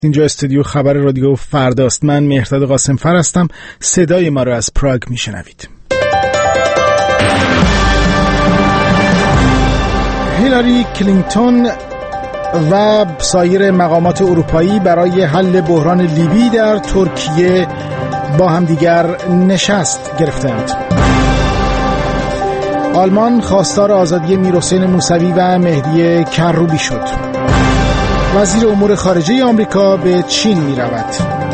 اینجا استودیو خبر رادیو فرداست. من مهرداد قاسمفر هستم. صدای ما رو از پراگ میشنوید. هیلاری کلینتون و سایر مقامات اروپایی برای حل بحران لیبی در ترکیه با همدیگر نشست گرفتند. آلمان خواستار آزادی میرحسین موسوی و مهدی کروبی شد. وزیر امور خارجه آمریکا به چین می رود.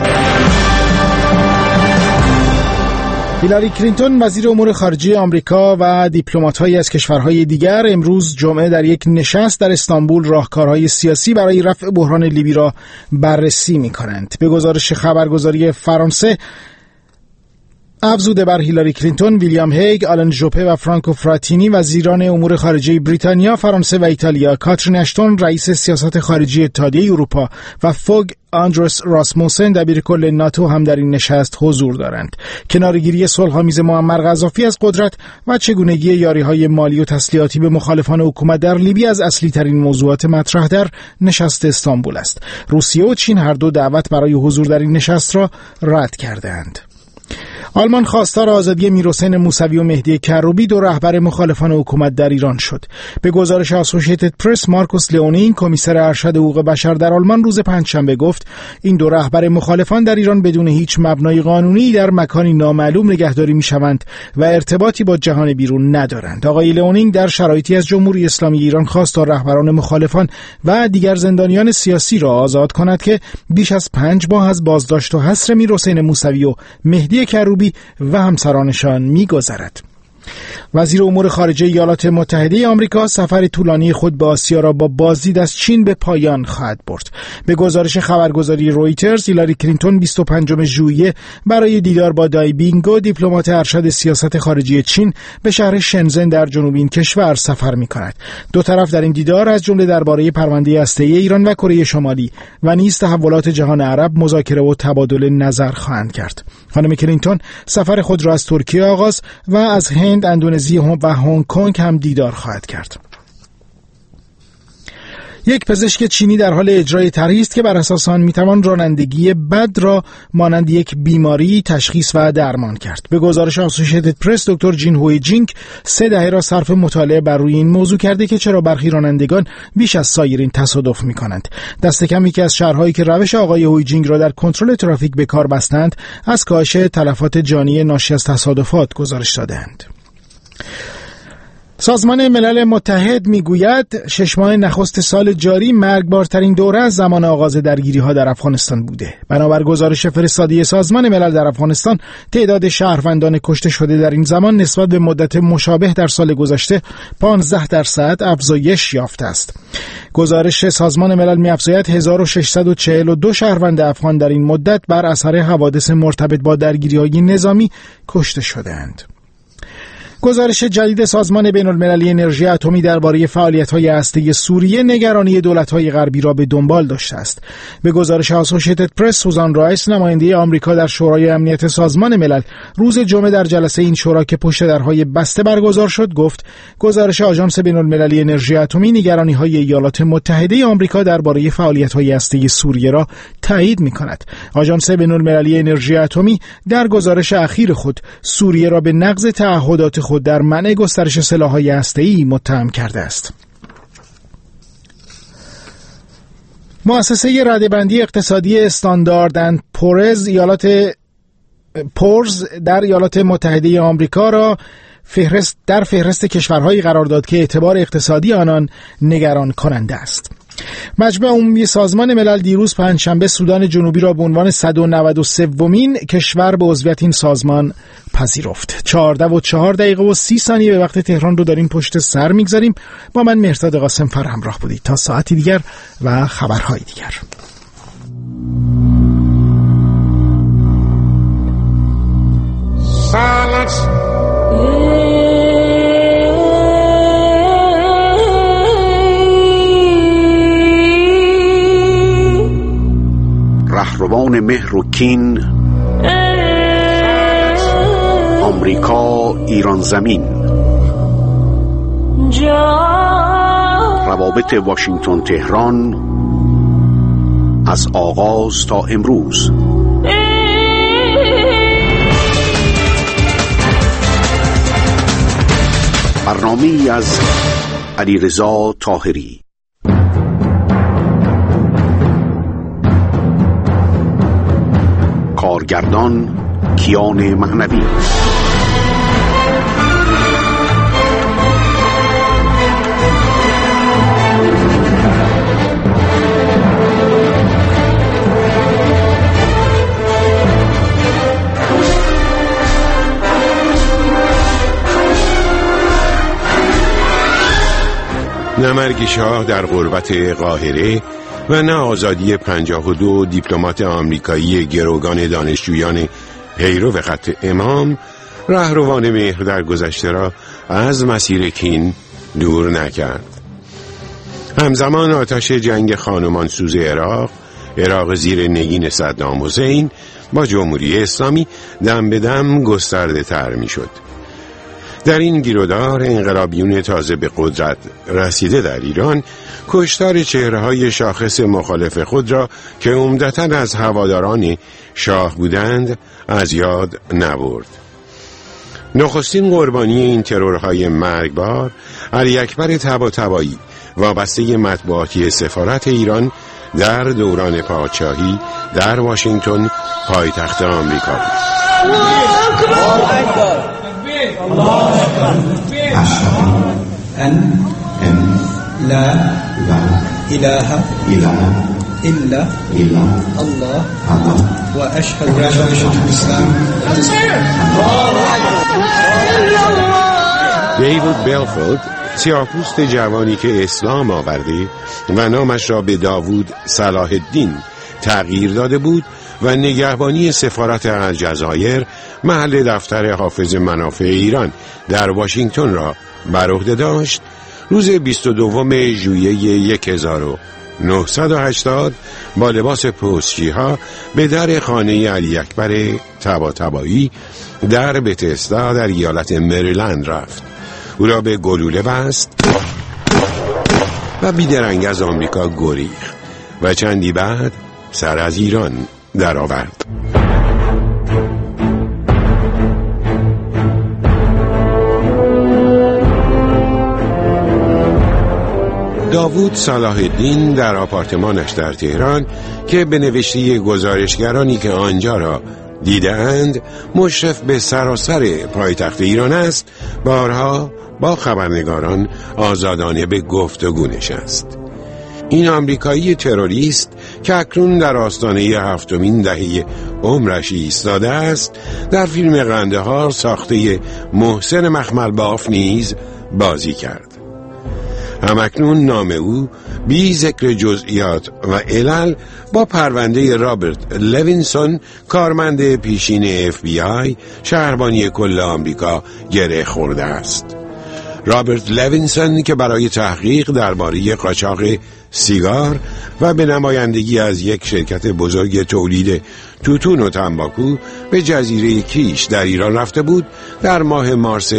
هیلاری کلینتون وزیر امور خارجه آمریکا و دیپلمات‌هایی از کشورهای دیگر امروز جمعه در یک نشست در استانبول راهکارهای سیاسی برای رفع بحران لیبی را بررسی می‌کنند. به گزارش خبرگزاری فرانسه، افزوده بر هیلاری کلینتون، ویلیام هیگ، آلن ژوپه و فرانکو فراتینی وزیران امور خارجه بریتانیا، فرانسه و ایتالیا، کاترین اشتون رئیس سیاست خارجی اتحادیه اروپا و فوگ آندرس راسموسن دبیرکل ناتو هم در این نشست حضور دارند. کنارگیری صلح‌آمیز معمر قذافی از قدرت و چگونگی یاری‌های مالی و تسلیحاتی به مخالفان حکومت در لیبی از اصلی ترین موضوعات مطرح در نشست استانبول است. روسیه و چین هر دو دعوت برای حضور در این نشست را رد کردند. آلمان خواستار آزادی میرحسین موسوی و مهدی کروبی، دو رهبر مخالفان حکومت در ایران شد. به گزارش آسوشییتد پرس، مارکوس لئونینگ، کمیسر ارشد حقوق بشر در آلمان، روز پنجشنبه گفت این دو رهبر مخالفان در ایران بدون هیچ مبنای قانونی در مکانی نامعلوم نگهداری میشوند و ارتباطی با جهان بیرون ندارند. آقای لئونینگ در شرایطی از جمهوری اسلامی ایران خواست تا رهبران مخالفان و دیگر زندانیان سیاسی را آزاد کند که بیش از 5 ماه از بازداشت و حصر میرحسین موسوی و مهدی کروبی و همسرانشان می‌گذرد. وزیر امور خارجه ایالات متحده آمریکا سفر طولانی خود به آسیا را با بازدید از چین به پایان خواهد برد. به گزارش خبرگزاری رویترز، هیلاری کلینتون 25 ژوئیه برای دیدار با دای بینگو، دیپلمات ارشد سیاست خارجی چین، به شهر شنزن در جنوب این کشور سفر می‌کند. دو طرف در این دیدار از جمله درباره پرونده هسته‌ای ایران و کره شمالی و نیز تحولات جهان عرب مذاکره و تبادل نظر خواهند کرد. خانم کلینتون سفر خود را از ترکیه آغاز و از هند، اندونزی و هنگ کنگ هم دیدار خواهد کرد. یک پزشک چینی در حال اجرای طرحی است که بر اساس آن میتوان رانندگی بد را مانند یک بیماری تشخیص و درمان کرد. به گزارش آسوشییتد پرس، دکتر جین هوی جینگ 3 دهه را صرف مطالعه بر روی این موضوع کرده که چرا برخی رانندگان بیش از سایرین تصادف میکنند. دست کم یکی از شهرهایی که روش آقای هوی جینگ را در کنترل ترافیک به کار بستند، از کاهش تلفات جانی ناشی از تصادفات گزارش دادند. سازمان ملل متحد میگوید 6 ماه نخست سال جاری مرگبارترین دوره از زمان آغاز درگیری‌ها در افغانستان بوده. بنابر گزارش فرستادی سازمان ملل در افغانستان، تعداد شهروندان کشته شده در این زمان نسبت به مدت مشابه در سال گذشته 15% افزایش یافته است. گزارش سازمان ملل می‌افزاید 1642 شهروند افغان در این مدت بر اثر حوادث مرتبط با درگیری‌های نظامی کشته شده‌اند. گزارش جدید سازمان بین‌المللی انرژی اتمی درباره فعالیت‌های هسته‌ای سوریه نگرانی دولت‌های غربی را به دنبال داشته است. به گزارش آسوشییتد پرس، سوزان رایس، نماینده آمریکا در شورای امنیت سازمان ملل، روز جمعه در جلسه این شورا که پشت درهای بسته برگزار شد گفت گزارش آژانس بین‌المللی انرژی اتمی نگرانی‌های ایالات متحده آمریکا درباره فعالیت‌های هسته‌ای سوریه را تایید می‌کند. آژانس بین‌المللی انرژی اتمی در گزارش اخیر خود سوریه را به نقض تعهدات خود در منع گسترش سلاح‌های هسته‌ای متهم کرده است. مؤسسه رده‌بندی اقتصادی استاندارد اند پورز در ایالات متحده آمریکا را در فهرست کشورهایی قرار داد که اعتبار اقتصادی آنان نگران کننده است. مجمع عمومی سازمان ملل دیروز پنجشنبه سودان جنوبی را به عنوان 193مین کشور به عضویت این سازمان پذیرفت. 14:04 به وقت تهران رو داریم پشت سر میگذاریم. با من مهرداد قاسمفر همراه بودید تا ساعتی دیگر و خبرهای دیگر. رهروان مهر و کین، آمریکا ایران زمین، روابط واشنگتن تهران از آغاز تا امروز. برنامه‌ای از علیرضا طاهری. کارگردان کیان معنوی. نه مرگ شاه در غربت قاهره و نه آزادی 52 دیپلمات آمریکایی گروگان دانشجویان پیرو خط امام رهروان مهر در گذشته را از مسیر کین دور نکرد. همزمان آتش جنگ خانمانسوز عراق زیر نگین صدام حسین با جمهوری اسلامی دم به دم گسترده تر می شد. در این گیرودار انقلابیون تازه به قدرت رسیده در ایران کشتار چهره‌های شاخص مخالف خود را که عمدتاً از هواداران شاه بودند از یاد نبرد. نخستین قربانی این ترورهای مرگبار علی اکبر طباطبایی وابسته مطبوعاتی سفارت ایران در دوران پادشاهی در واشنگتن پایتخت آمریکا بود. أن لا إله إلا الله وأشهد أن الإسلام دیوید بلفورد سیاه‌پوست جوانی که اسلام آورده و نامش را به داوود صلاح الدین تغییر داده بود و نگهبانی سفارت الجزایر محل دفتر حافظ منافع ایران در واشنگتن را بر عهده داشت، روز 22 ژوئیه 1980 با لباس پستچی‌ها به در خانه علی اکبر طباطبایی در بتسدا در ایالت مریلند رفت. او را به گلوله بست و بیدرنگ از آمریکا گریخت و چندی بعد سر از ایران درآورد. داوود صلاح الدین در آپارتمانش در تهران که به نوشته گزارشگرانی که آنجا را دیدند مشرف به سراسر پایتخت ایران است، بارها با خبرنگاران آزادانه به گفتگو نشست. این آمریکایی تروریست که اکنون در آستانه 7مین دهه عمرش ایستاده است، در فیلم قندهار ساخته محسن مخملباف نیز بازی کرد. همکنون نام او بی ذکر جزئیات و علل با پرونده رابرت لوینسون کارمند پیشین FBI شهربانی کل آمریکا گره خورده است. رابرت لوینسون که برای تحقیق درباره قاچاق سیگار و به نمایندگی از یک شرکت بزرگ تولید توتون و تنباکو به جزیره کیش در ایران رفته بود، در ماه مارس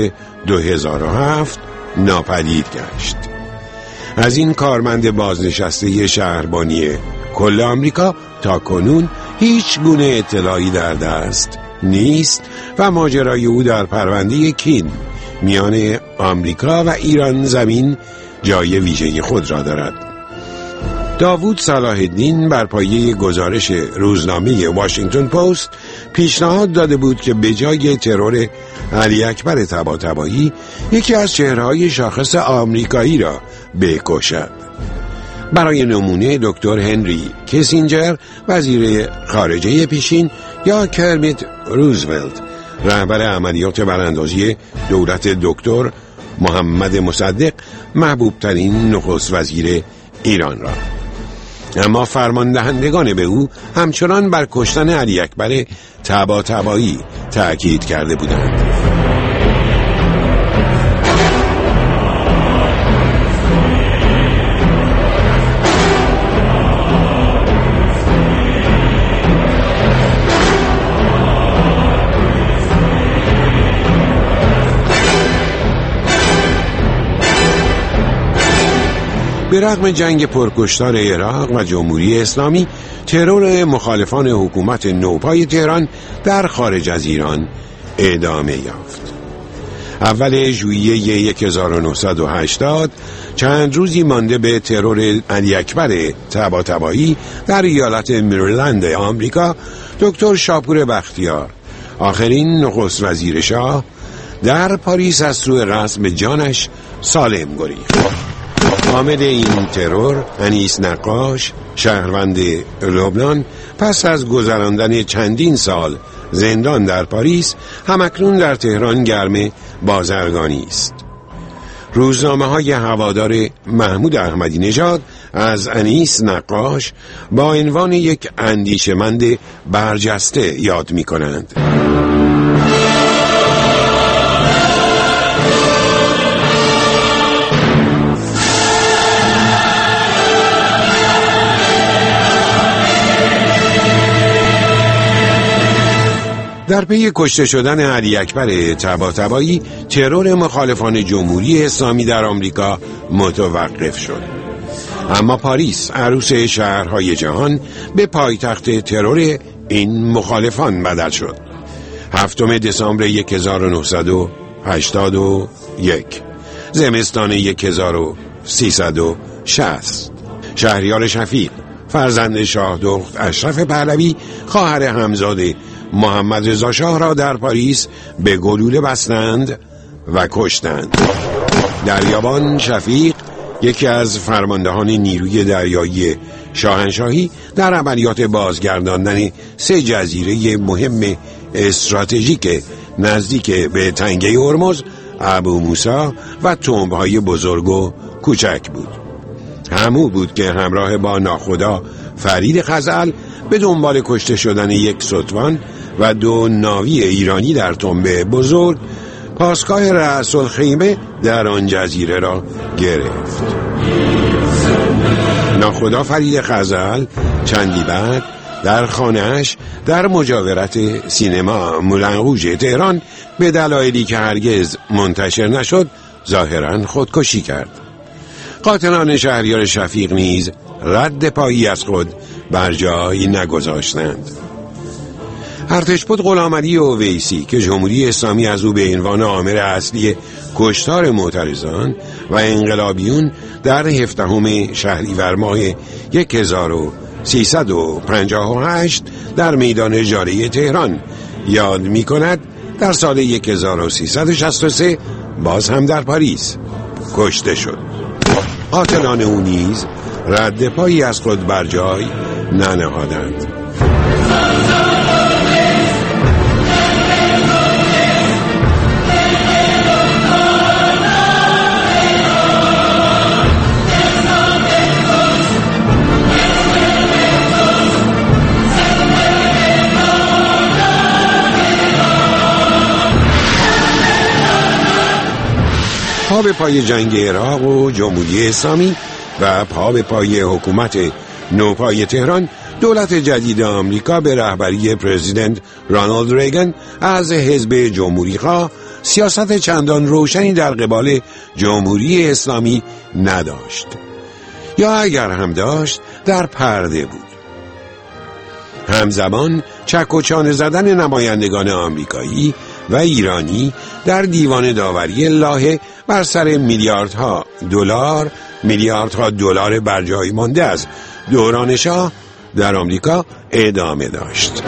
2007 ناپدید گشت. از این کارمند بازنشسته شهربانی کل آمریکا تا کنون هیچ گونه اطلاعی در دست نیست و ماجرای او در پرونده کین میان آمریکا و ایران زمین جای ویژه خود را دارد. داوود صلاح الدین بر پایه گزارش روزنامه واشنگتن پست پیشنهاد داده بود که به جای ترور علی اکبر طباطبایی یکی از چهره‌های شاخص آمریکایی را بکشد. برای نمونه دکتر هنری کیسینجر وزیر خارجه پیشین یا کرمیت روزولت رهبر عملیات براندازی دولت دکتر محمد مصدق محبوب ترین نخست وزیر ایران را. اما فرماندهندگان به او همچنان بر کشتن علی اکبر طباطبایی تأکید کرده بودند. به رغم جنگ پرکشتار عراق و جمهوری اسلامی، ترور مخالفان حکومت نوپای تهران در خارج از ایران ادامه یافت. اول ژوئیه 1980 چند روزی مانده به ترور علی اکبر طباطبایی در ایالت مریلند آمریکا، دکتر شاپور بختیار، آخرین نخست وزیر شاه، در پاریس از سوء قصد به جانش سالم گریخت. عامل این ترور انیس نقاش، شهروند لبنان، پس از گذراندن چندین سال زندان در پاریس، همکنون در تهران گرم بازرگانی است. روزنامه‌های هوادار محمود احمدی نژاد از انیس نقاش با عنوان یک اندیشمند برجسته یاد می‌کنند. در پی کشته شدن علی اکبر طباطبایی، ترور مخالفان جمهوری اسلامی در آمریکا متوقف شد. اما پاریس، عروس شهرهای جهان، به پایتخت ترور این مخالفان بدل شد. 7 دسامبر 1981، زمستان 1360، شهریار شفیق، فرزند شاه دخت اشرف پهلوی، خواهر همزاده محمد رضا شاه را در پاریس به گلوله بستند و کشتند. دریابان شفیق، یکی از فرماندهان نیروی دریایی شاهنشاهی، در عملیات بازگرداندن 3 جزیره مهم استراتژیک نزدیک به تنگه هرمز، ابو موسی و تنبهای بزرگ و کوچک بود. همو بود که همراه با ناخدا فرید خزعل به دنبال کشته شدن یک ستوان و 2 ناوی ایرانی در تنبه بزرگ، پاسگاه رأس الخیمه در آن جزیره را گرفت. ناخدا فرید خزعل چندی بعد در خانه‌اش در مجاورت سینما مولن روژ تهران به دلایلی که هرگز منتشر نشد ظاهراً خودکشی کرد. قاتلان شهریار شفیق نیز رد پایی از خود بر جای نگذاشتند. ارتشبد غلامعلی اویسی که جمهوری اسلامی از او به عنوان آمر اصلی کشتار معترضان و انقلابیون در 17 شهریور ماه 1358 در میدان جاده تهران یاد می کند، در سال 1363 باز هم در پاریس کشته شد. قاتلان او نیز رد پایی از خود بر جای ننهادند. پا به پای جنگ عراق و جمهوری اسلامی و پا به پای حکومت نوپای تهران، دولت جدید آمریکا به رهبری پرزیدنت رانالد ریگن از حزب جمهوری‌خواه سیاست چندان روشنی در قبال جمهوری اسلامی نداشت، یا اگر هم داشت در پرده بود. همزمان چک و چانه زدن نمایندگان آمریکایی و ایرانی در دیوان داوری لاهه بر سر میلیاردها دلار بر جای مانده از دوران شاه در آمریکا ادامه داشت.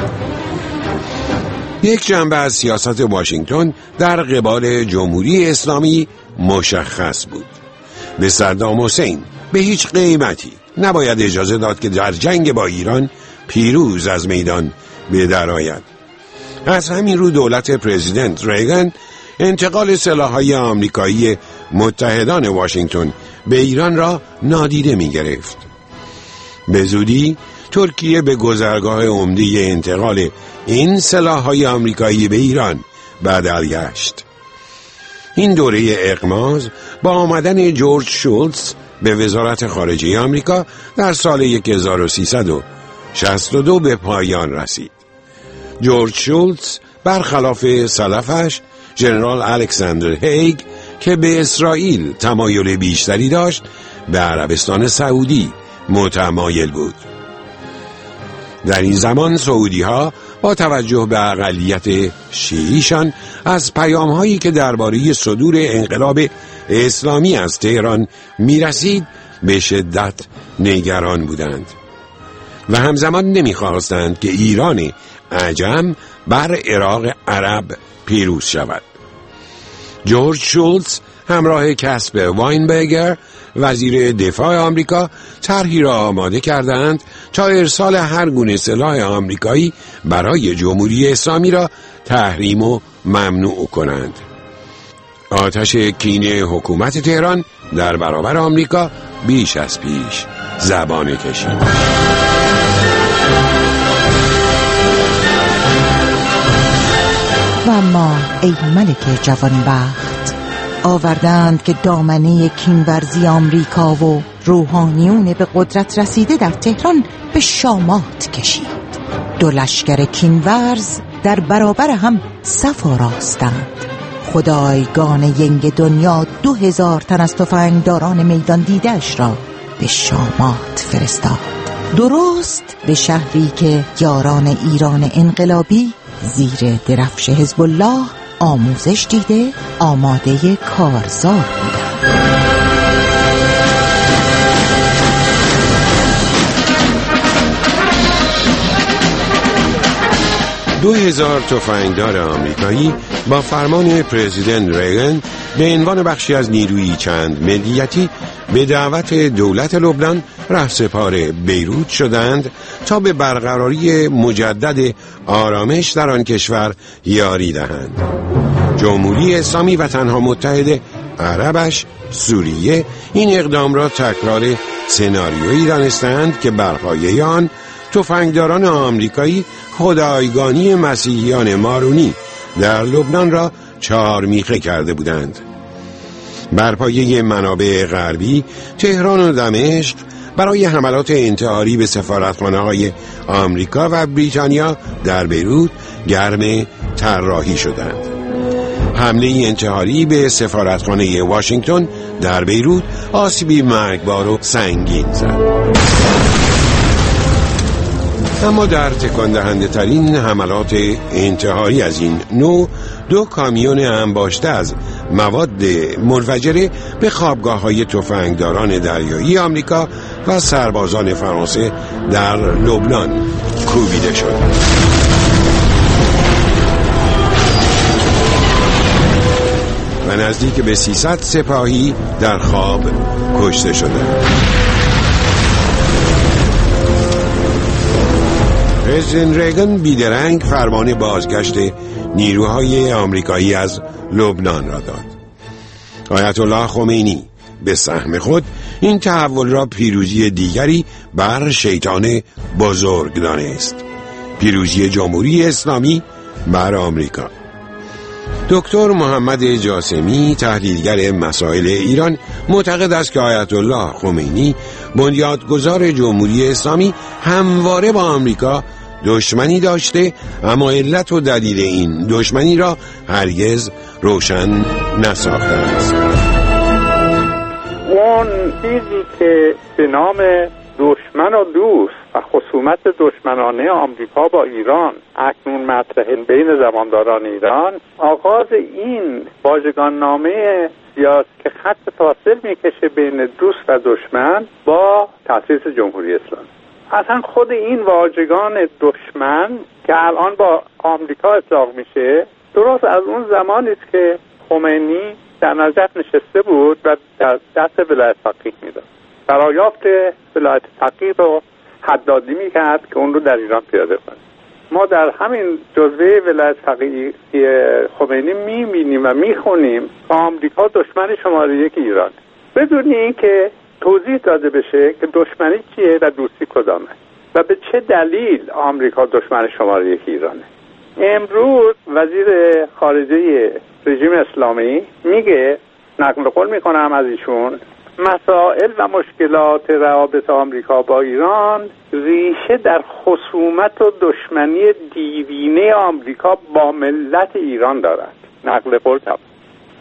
یک جنبه از سیاست واشنگتن در قبال جمهوری اسلامی مشخص بود. به صدام حسین به هیچ قیمتی نباید اجازه داد که در جنگ با ایران پیروز از میدان به در آید. از همین رو دولت پرزیدنت ریگن انتقال سلاح‌های آمریکایی متحدان واشنگتن به ایران را نادیده می گرفت. به زودی ترکیه به گذرگاه عمده انتقال این سلاح‌های آمریکایی به ایران بدل گشت. این دوره اغماض با آمدن جورج شولتز به وزارت خارجه آمریکا در سال 1362 به پایان رسید. جورج شولتز برخلاف سلفش ژنرال الکساندر هیگ که به اسرائیل تمایل بیشتری داشت، به عربستان سعودی متمایل بود. در این زمان سعودی ها با توجه به اقلیت شیعیشان از پیام هایی که درباره صدور انقلاب اسلامی از تهران میرسید به شدت نگران بودند و همزمان نمیخواستند که ایران عجم بر عراق عرب پیروز شود. جورج شولتز همراه کاسپر واینبرگر وزیر دفاع آمریکا طرحی را آماده کردند تا ارسال هر گونه سلاح آمریکایی برای جمهوری اسلامی را تحریم و ممنوع کنند. آتش کین حکومت تهران در برابر آمریکا بیش از پیش زبانه کشید. و اما ای ملک جوانبخت، آوردند که دامنه کینورزی آمریکا و روحانیون به قدرت رسیده در تهران به شامات کشید. دو لشکر کینورز در برابر هم صف آراستند. خدایگان ینگ دنیا 2000 تن از تفنگداران میدان دیده‌اش را به شامات فرستاد، درست به شهری که یاران ایران انقلابی زیر درفش حزب الله آموزش دیده آماده کارزار بودند. 2000 تفنگدار آمریکایی با فرمان پرزیدنت ریگن به عنوان بخشی از نیروی چند ملیتی به دعوت دولت لبنان رهسپار بیروت شدند تا به برقراری مجدد آرامش در آن کشور یاری دهند. جمهوری اسلامی و تنها متحد عربش سوریه این اقدام را تکرار سناریویی دانستند که بر پایه آن تفنگداران آمریکایی خدایگانی مسیحیان مارونی در لبنان را چهارمیخه کرده بودند. بر پایه منابع غربی تهران و دمشق برای حملات انتحاری به سفارتخانه‌های آمریکا و بریتانیا در بیروت گرم طراحی شدند. حمله انتحاری به سفارتخانه واشنگتن در بیروت آسیبی مرگبار و سنگین زد. اما در تکان دهنده ترین حملات انتحاری از این نوع 2 کامیون انباشته از مواد منفجره به خوابگاه‌های تفنگداران دریایی آمریکا و سربازان فرانسه در لبنان کوبیده شد. و نزدیک به 300 سپاهی در خواب کشته شدند. پرزیدنت ریگن بیدرنگ فرمان بازگشت نیروهای آمریکایی از لبنان را داد. آیت الله خمینی به سهم خود این تحول را پیروزی دیگری بر شیطان بزرگ دانست، پیروزی جمهوری اسلامی بر آمریکا. دکتر محمد جاسمی تحلیلگر مسائل ایران معتقد است که آیت الله خمینی بنیادگذار جمهوری اسلامی همواره با آمریکا دشمنی داشته، اما علت و دلیل این دشمنی را هرگز روشن نساخته است. اون چیزی که به نام دشمن و دوست و خصومت دشمنانه آمریکا با ایران اکنون مطرح بین زمانداران ایران، آغاز این واژگان نامه سیاسی که خط فاصل میکشه بین دوست و دشمن با تأسیس جمهوری اسلامی. اصلا خود این واژگان دشمن که الان با آمریکا اطلاق میشه درست از اون زمانی است که خمینی در نجف نشسته بود و در دست ولایت فقیه میداد. دریافت ولایت فقیه رو حدادی میکرد که اون رو در ایران پیاده کنه. ما در همین جزوه ولایت فقیه خمینی میبینیم و میخونیم که آمریکا دشمن شماره 1 ایرانه، بدون اینکه توضیح داده بشه که دشمنی چیه و دوستی کدامه و به چه دلیل آمریکا دشمن شماره 1 ایرانه. امروز وزیر خارجه رژیم اسلامی میگه، نقل قول میکنم از ایشون، مسائل و مشکلات روابط آمریکا با ایران ریشه در خصومت و دشمنی دیوینه آمریکا با ملت ایران دارد. نقل قول تمام.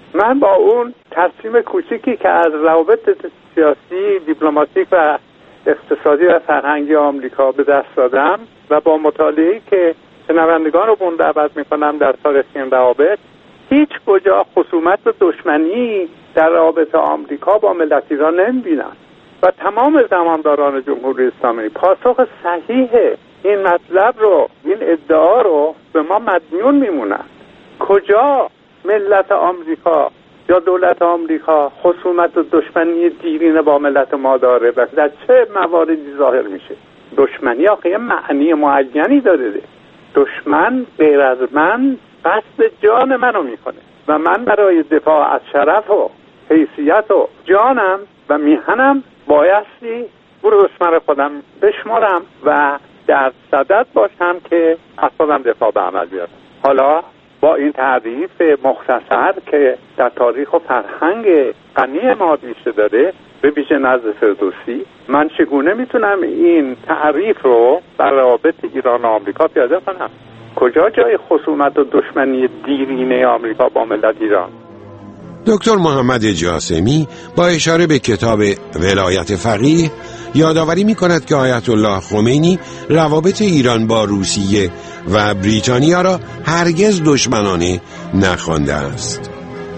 من با اون تصمیم کوچیکی که از روابط سیاسی، دیپلماتیک و اقتصادی و فرهنگی آمریکا به دست دادم و با مطالعه‌ای که شنوندگان رو دعوت میکنم در تاریخ این روابط، هیچ کجا خصومت و دشمنی در رابطه آمریکا با ملت ایران نمیبینم و تمام زمانداران جمهوری اسلامی پاسخ صحیح این مطلب رو، این ادعا رو به ما مدیون میمونن. کجا ملت آمریکا یا دولت آمریکا خصومت و دشمنی دیرینه با ملت ما داره و در چه مواردی ظاهر میشه؟ دشمنی آخه یه معنی معینی داره. دشمن غیر از من قصد جان منو میکنه و من برای دفاع از شرف و حیثیت و جانم و میهنم بایستی برو دشمن خودم بشمارم و در صدد باشم که از خودم دفاع به عمل بیارم. حالا با این تعریف مختصر که در تاریخ و فرهنگ غنی ما ریشه داره به ویژه نزد فردوسی، من چگونه میتونم این تعریف رو بر روابط ایران و آمریکا پیاده کنم؟ کجا جای خصومت و دشمنی دیرینه آمریکا با ملت ایران؟ دکتر محمد جاسمی با اشاره به کتاب ولایت فقیه یادآوری می‌کند که آیت الله خمینی روابط ایران با روسیه و بریتانیا را هرگز دشمنانه نخوانده است.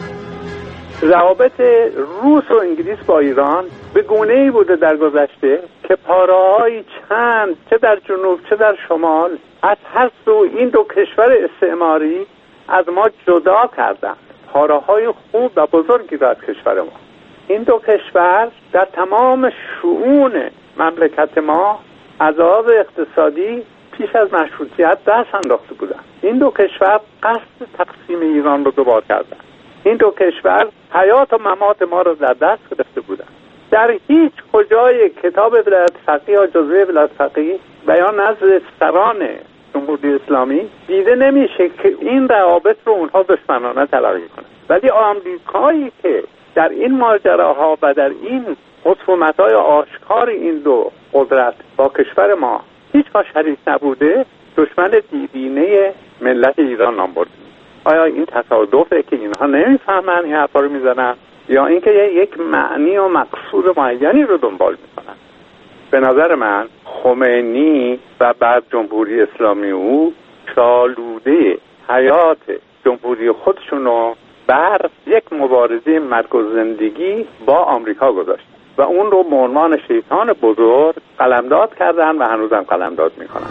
روابط روس و انگلیس با ایران به گونه‌ای بوده در گذشته که پاره‌های چند چه در جنوب چه در شمال از هر سو این دو کشور استعماری از ما جدا کردند. پاره‌های خوب و بزرگی را از کشور ما. این دو کشور در تمام شؤون مملکت ما از لحاظ اقتصادی پیش از مشروطیت دست انداخته بودند. این دو کشور قصد تقسیم ایران رو دوبار کردند. این دو کشور حیات و ممات ما رو در دست گرفته بودند. در هیچ کجای کتاب ولایت فقیه یا جزوه ولایت فقیه و یا نزد سران جمهوری اسلامی دیده نمیشه که این روابط رو اونها دشمنانه تلقی کنند. ولی آمریکایی که در این ماجراها و در این خصومت‌های آشکار این دو قدرت با کشور ما هیچگاه شریک نبوده، دشمن دیرینه ملت ایران نام برده. آیا این تصادفه که اینها نمیفهمن این حرفا رو میزنن یا اینکه یک معنی و مقصود معینی رو دنبال میکنن؟ به نظر من خمینی و بعد جمهوری اسلامی او چالوده حیات جمهوری خودشون رو بر یک مبارزه مرگ و زندگی با آمریکا گذاشت و اون رو به عنوان شیطان بزرگ قلمداد کردن و هنوزم قلمداد میکنن.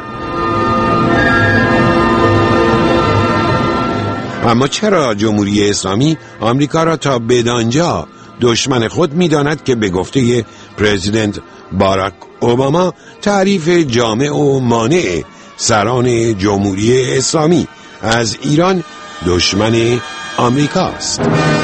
اما چرا جمهوری اسلامی آمریکا را تا بدانجا دشمن خود می‌داند که به گفته پرزیدنت باراک اوباما تعریف جامع و مانع سران جمهوری اسلامی از ایران دشمن آمریکاست؟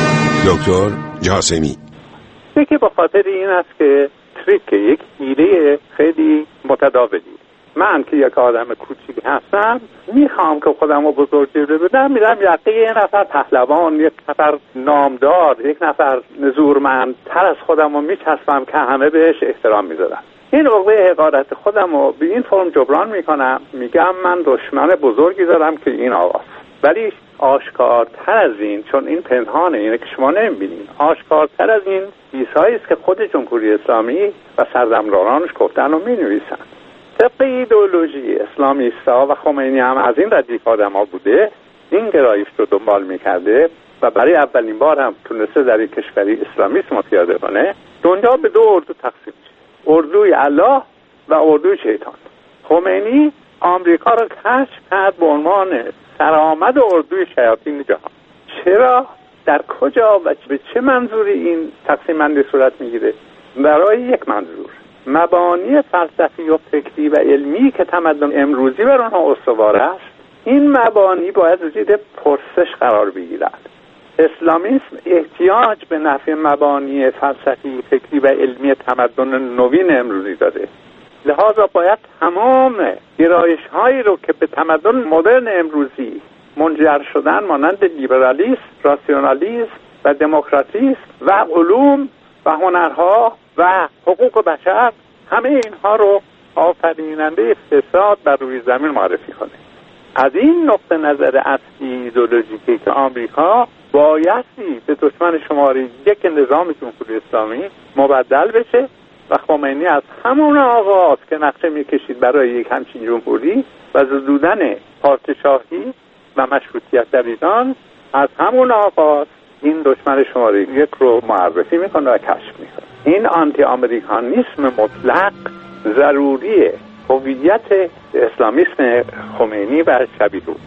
دکتر جاسمی: یکی به خاطر این است که تریک، یک حیله خیلی متداولی. من که یک آدم کوچیک هستم میخوام که خودم رو بزرگ جلوه بدم، میرم یقه یک نفر پهلوان، یک نفر نامدار، یک نفر زورمندتر از خودم رو میچسبم که همه بهش احترام میذارن. این عقده حقارت خودم رو به این فرم جبران میکنم، میگم من دشمن بزرگی دارم که این آقاست. ولی آشکارتر از این، چون این پنهانه، اینه که شما نمیبینید، آشکارتر از این چیزهایی است که خود جمهوری اسلامی و سردمدارانش گفتن و مینویسن. طبق ایدئولوژی اسلامیستا و خمینی هم از این ردیف آدم ها بوده، این گرایش رو دنبال میکرده و برای اولین بار هم تونسته در یک کشوری اسلامیسم پیاده کنه. دنیا به دو اردو تقسیم میشه، اردوی الله و اردوی شیطان. خمینی آمریکا رو کشف کرد به عنوان سرآمد اردوی شیاطین جهان. چرا؟ در کجا و به چه منظوری این تقسیم بندی صورت میگیره؟ برای یک منظور، مبانی فلسفی و فکری و علمی که تمدن امروزی بر آنها استوار است، این مبانی باید زیر پرسش قرار بگیرد. اسلامیسم احتیاج به نفی مبانی فلسفی، فکری و علمی تمدن نوین امروزی داره. لذا باید تمام گرایش هایی رو که به تمدن مدرن امروزی منجر شدن، مانند لیبرالیسم، راسیونالیسم و دموکراتیسم و علوم و هنرها و حقوق بشر، همه اینها رو آفریننده فساد بر روی زمین معرفی کنه. از این نقطه نظر اصلی ایدئولوژیکی که آمریکا بایستی به دشمن شماره یک نظام جمهوری اسلامی مبدل بشه و خمینی از همون آغاز که نقشه میکشید برای یک همچین جمهوری و زدودن پادشاهی و مشروطیت در ایران، از همون آغاز این دشمن شماره یک رو معرفی میکنه و کشف میکنه. این آنتی آمریکانیسم مطلق ضروری هویت اسلامیسم خمینی و شبیه او.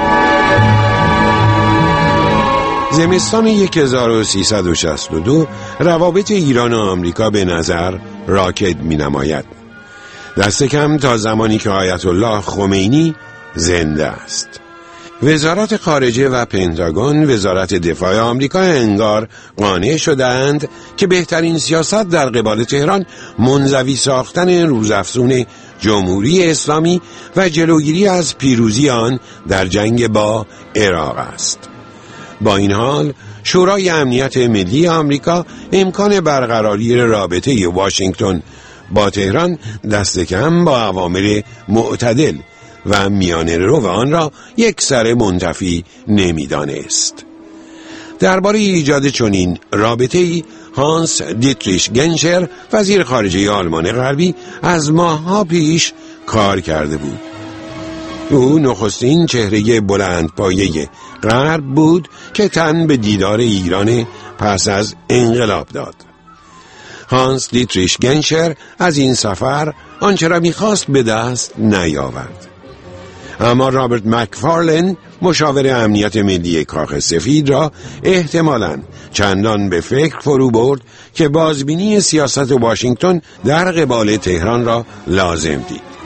زمستان 1362 روابط ایران و آمریکا به نظر راکد می نماید. دست کم تا زمانی که آیت الله خمینی زنده است. وزارت خارجه و پنتاگون، وزارت دفاع آمریکا انگار قانع شدند که بهترین سیاست در قبال تهران منزوی ساختن روزافزون جمهوری اسلامی و جلوگیری از پیروزی آن در جنگ با عراق است. با این حال شورای امنیت ملی آمریکا امکان برقراری رابطه واشنگتن با تهران دست کم با عوامل معتدل و میانه رو آن را یک سر منتفی نمیدانست. درباره ایجاد چنین رابطه‌ای هانس دیتریش گنشر، وزیر خارجه آلمان غربی، از ماه‌ها پیش کار کرده بود. او نخستین چهره بلند پایه غرب بود که تن به دیدار ایران پس از انقلاب داد. هانس دیتریش گنشر از این سفر آنچه را می‌خواست به دست نیاورد. اما رابرت مکفارلن، مشاور امنیت ملی کاخ سفید، را احتمالاً چندان به فکر فرو برد که بازبینی سیاست واشنگتن در قبال تهران را لازم دید.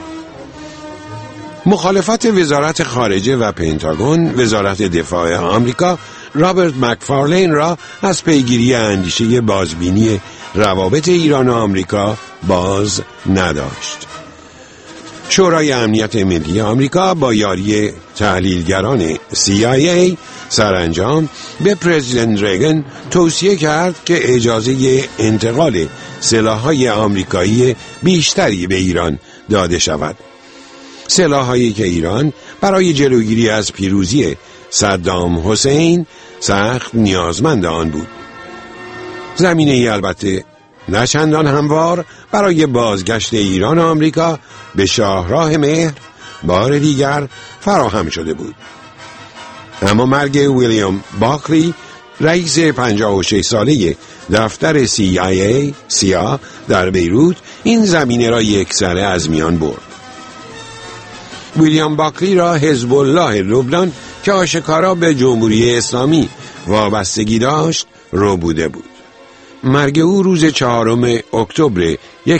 مخالفت وزارت خارجه و پنتاگون، وزارت دفاع آمریکا، رابرت مکفارلین را از پیگیری اندیشه بازبینی روابط ایران و آمریکا باز نداشت. شورای امنیت ملی آمریکا با یاری تحلیلگران CIA سرانجام به پرزیدنت ریگن توصیه کرد که اجازه انتقال سلاح‌های آمریکایی بیشتری به ایران داده شود. سلاح‌هایی که ایران برای جلوگیری از پیروزی صدام حسین سخت نیازمند آن بود. زمینه‌ای البته نه چندان هموار برای بازگشت ایران و آمریکا به شاهراه مهر بار دیگر فراهم شده بود. اما مرگ ویلیام باکلی، رئیس 56 ساله دفتر CIA در بیروت، این زمینه را یکسره از میان برد. ویلیام باکلی را حزب الله لبنان که آشکارا به جمهوری اسلامی وابستگی داشت ربوده بود. مرگ او روز 4 اکتبر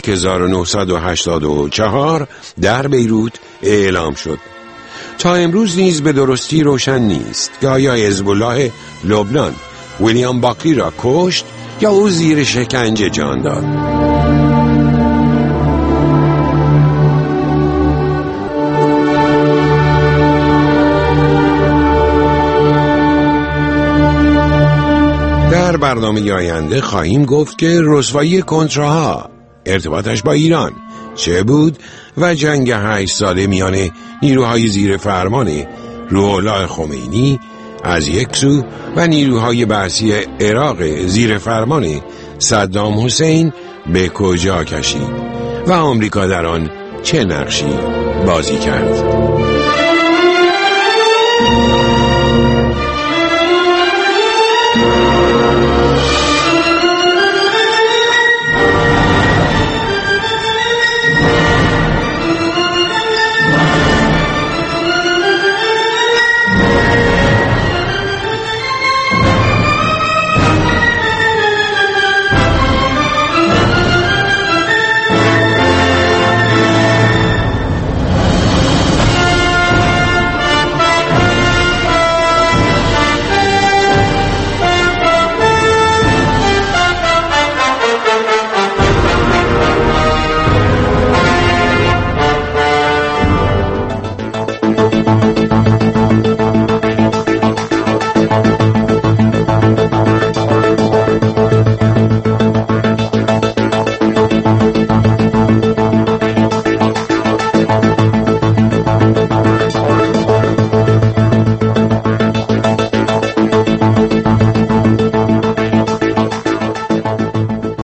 1984 در بیروت اعلام شد. تا امروز نیز به درستی روشن نیست که آیا حزب الله لبنان ویلیام باکلی را کشت یا او زیر شکنجه جان داد. در برنامه آینده خواهیم گفت که رسوایی کنتراها ارتباطش با ایران چه بود و جنگ 8 ساله میان نیروهای زیر فرمان روح الله خمینی از یک سو و نیروهای بعثی عراق زیر فرمان صدام حسین به کجا کشید و آمریکا در آن چه نقشی بازی کرد.